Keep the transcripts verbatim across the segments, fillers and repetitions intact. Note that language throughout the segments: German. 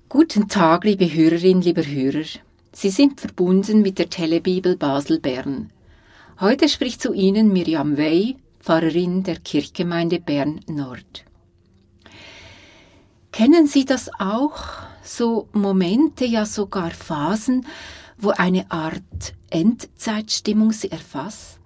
Guten Tag, liebe Hörerinnen, lieber Hörer. Sie sind verbunden mit der Telebibel Basel-Bern. Heute spricht zu Ihnen Miriam Wey, Pfarrerin der Kirchgemeinde Bern-Nord. Kennen Sie das auch? So Momente, ja sogar Phasen, wo eine Art Endzeitstimmung Sie erfasst?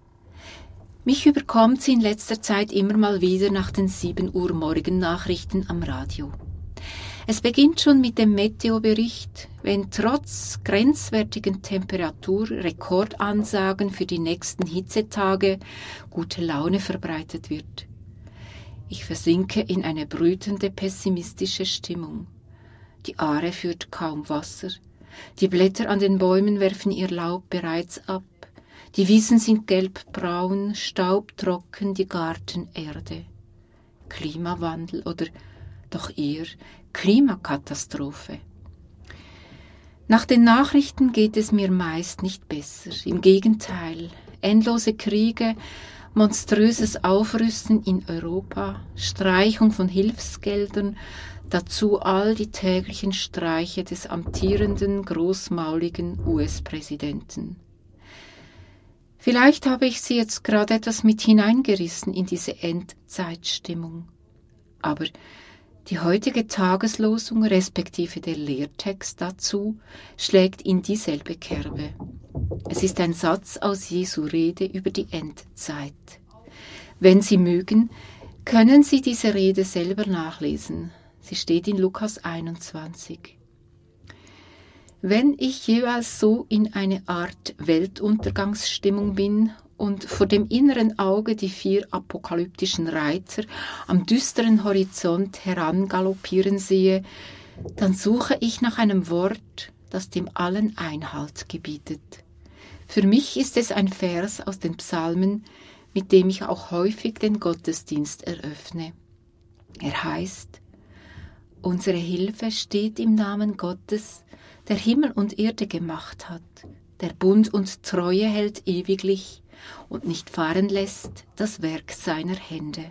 Mich überkommt sie in letzter Zeit immer mal wieder nach den sieben Uhr Morgennachrichten am Radio. Es beginnt schon mit dem Meteobericht, wenn trotz grenzwertigen Temperatur Rekordansagen für die nächsten Hitzetage gute Laune verbreitet wird. Ich versinke in eine brütende pessimistische Stimmung. Die Aare führt kaum Wasser, die Blätter an den Bäumen werfen ihr Laub bereits ab, die Wiesen sind gelbbraun, staubtrocken, die Gartenerde. Klimawandel oder doch eher Klimakatastrophe. Nach den Nachrichten geht es mir meist nicht besser. Im Gegenteil, endlose Kriege, monströses Aufrüsten in Europa, Streichung von Hilfsgeldern, dazu all die täglichen Streiche des amtierenden, großmauligen U S-Präsidenten. Vielleicht habe ich Sie jetzt gerade etwas mit hineingerissen in diese Endzeitstimmung. Aber die heutige Tageslosung respektive der Lehrtext dazu schlägt in dieselbe Kerbe. Es ist ein Satz aus Jesu Rede über die Endzeit. Wenn Sie mögen, können Sie diese Rede selber nachlesen. Sie steht in Lukas einundzwanzig. Wenn ich jeweils so in eine Art Weltuntergangsstimmung bin und vor dem inneren Auge die vier apokalyptischen Reiter am düsteren Horizont herangaloppieren sehe, dann suche ich nach einem Wort, das dem allen Einhalt gebietet. Für mich ist es ein Vers aus den Psalmen, mit dem ich auch häufig den Gottesdienst eröffne. Er heißt: Unsere Hilfe steht im Namen Gottes, der Himmel und Erde gemacht hat, der Bund und Treue hält ewiglich und nicht fahren lässt das Werk seiner Hände.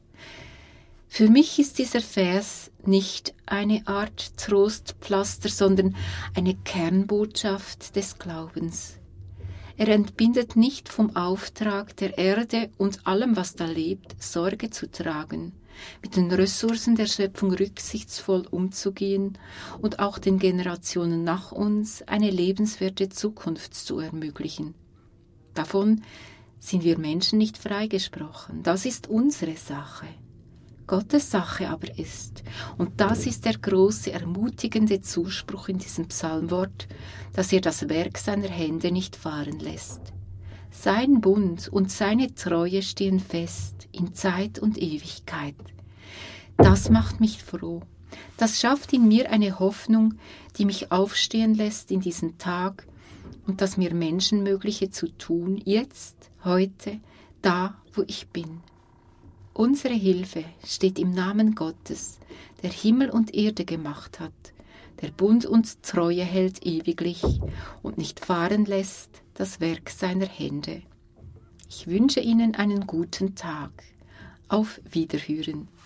Für mich ist dieser Vers nicht eine Art Trostpflaster, sondern eine Kernbotschaft des Glaubens. Er entbindet nicht vom Auftrag der Erde und allem, was da lebt, Sorge zu tragen, mit den Ressourcen der Schöpfung rücksichtsvoll umzugehen und auch den Generationen nach uns eine lebenswerte Zukunft zu ermöglichen. Davon sind wir Menschen nicht freigesprochen. Das ist unsere Sache. Gottes Sache aber ist, und das ist der große, ermutigende Zuspruch in diesem Psalmwort, dass er das Werk seiner Hände nicht fahren lässt. Sein Bund und seine Treue stehen fest in Zeit und Ewigkeit. Das macht mich froh. Das schafft in mir eine Hoffnung, die mich aufstehen lässt in diesen Tag und das mir Menschenmögliche zu tun, jetzt, heute, da, wo ich bin. Unsere Hilfe steht im Namen Gottes, der Himmel und Erde gemacht hat, der Bund und Treue hält ewiglich und nicht fahren lässt das Werk seiner Hände. Ich wünsche Ihnen einen guten Tag. Auf Wiederhören.